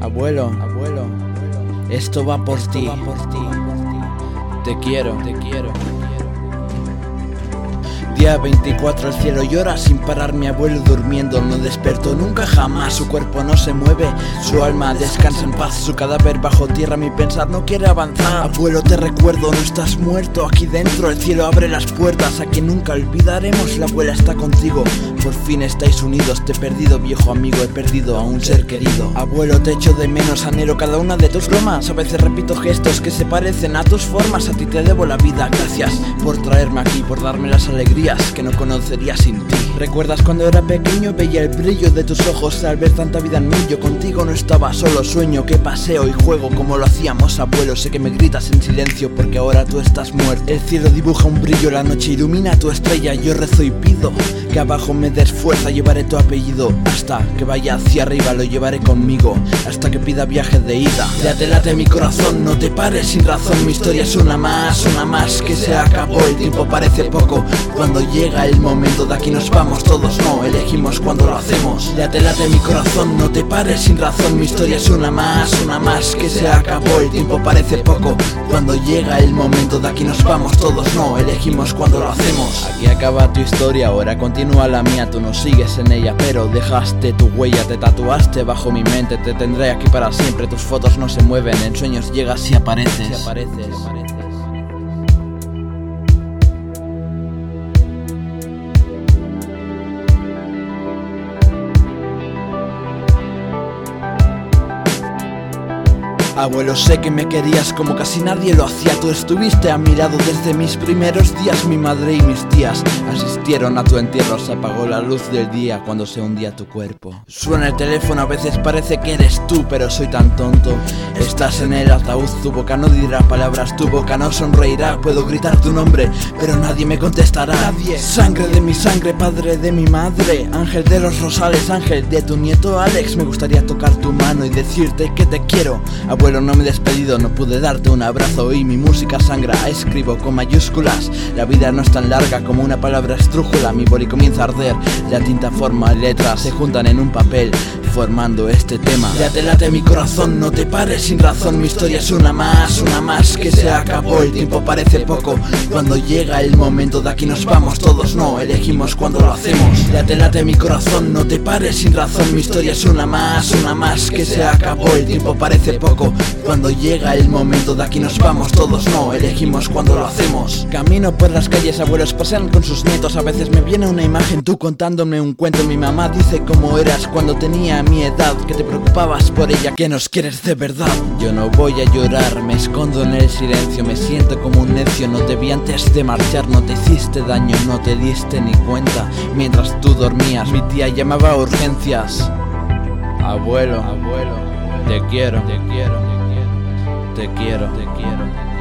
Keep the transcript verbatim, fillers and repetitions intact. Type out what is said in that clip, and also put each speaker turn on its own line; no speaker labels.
Abuelo, abuelo, esto va por ti. Te quiero, te quiero. Día veinticuatro, el cielo llora sin parar, mi abuelo durmiendo no despertó nunca jamás, su cuerpo no se mueve, su alma descansa en paz, su cadáver bajo tierra, mi pensar no quiere avanzar. Abuelo, te recuerdo, no estás muerto, aquí dentro el cielo abre las puertas, a quien nunca olvidaremos, la abuela está contigo, por fin estáis unidos, te he perdido viejo amigo, he perdido a un ser querido. Abuelo, te echo de menos, anhelo cada una de tus bromas, a veces repito gestos que se parecen a tus formas, a ti te debo la vida, gracias por traerme aquí, por darme las alegrías que no conocería sin ti. ¿Recuerdas cuando era pequeño? Veía el brillo de tus ojos al ver tanta vida en mí. Yo contigo no estaba solo, sueño que paseo y juego como lo hacíamos, abuelo. Sé que me gritas en silencio porque ahora tú estás muerto. El cielo dibuja un brillo, la noche ilumina tu estrella. Yo rezo y pido que abajo me des fuerza, llevaré tu apellido hasta que vaya hacia arriba, lo llevaré conmigo hasta que pida viaje de ida. Ya te late mi corazón, no te pares sin razón, mi historia es una más, una más que se acabó. El tiempo parece poco cuando llega el momento, de aquí nos vamos todos, no elegimos cuando lo hacemos. Ya te late mi corazón, no te pares sin razón, mi historia es una más, una más que se acabó. El tiempo parece poco cuando llega el momento, de aquí nos vamos todos, no elegimos cuando lo hacemos. Aquí acaba tu historia, ahora continúa la mía, tú no sigues en ella pero dejaste tu huella, te tatuaste bajo mi mente, te tendré aquí para siempre, tus fotos no se mueven, en sueños llegas y apareces, y apareces, y apareces. Abuelo, sé que me querías como casi nadie lo hacía. Tú estuviste a mi lado desde mis primeros días. Mi madre y mis tías asistieron a tu entierro. Se apagó la luz del día cuando se hundía tu cuerpo. Suena el teléfono, a veces parece que eres tú, pero soy tan tonto. Estás en el ataúd, tu boca no dirá palabras, tu boca no sonreirá. Puedo gritar tu nombre, pero nadie me contestará. Nadie. Sangre de mi sangre, padre de mi madre, ángel de los rosales, ángel de tu nieto Alex. Me gustaría tocar tu mano y decirte que te quiero. Abuelo, no me he despedido, no pude darte un abrazo y mi música sangra, escribo con mayúsculas. La vida no es tan larga como una palabra estrújula, mi boli comienza a arder, la tinta forma letras, se juntan en un papel formando este tema. Ya te late mi corazón, no te pares sin razón, mi historia es una más, una más que se acabó. El tiempo parece poco cuando llega el momento, de aquí nos vamos todos, no elegimos cuando lo hacemos. Ya te late mi corazón, no te pares sin razón, mi historia es una más, una más que se acabó. El tiempo parece poco cuando llega el momento, de aquí nos vamos todos, no elegimos cuando lo hacemos. Camino por las calles, abuelos pasean con sus nietos, a veces me viene una imagen, tú contándome un cuento. Mi mamá dice cómo eras cuando tenía mi edad, que te preocupabas por ella, que nos quieres de verdad. Yo no voy a llorar, me escondo en el silencio, me siento como un necio, no te vi antes de marchar, no te hiciste daño, no te diste ni cuenta. Mientras tú dormías, mi tía llamaba a urgencias. Abuelo, abuelo, te quiero, te quiero, te quiero, te quiero, te quiero.